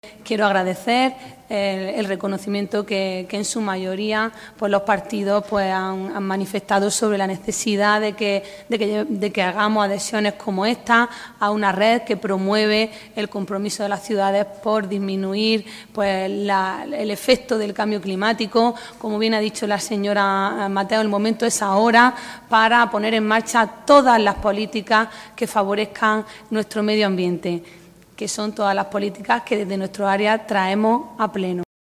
Quiero agradecer el reconocimiento que en su mayoría pues los partidos pues han manifestado sobre la necesidad de que hagamos adhesiones como esta a una red que promueve el compromiso de las ciudades por disminuir pues el efecto del cambio climático. Como bien ha dicho la señora Mateo, el momento es ahora para poner en marcha todas las políticas que favorezcan nuestro medio ambiente, que son todas las políticas que desde nuestro área traemos a pleno.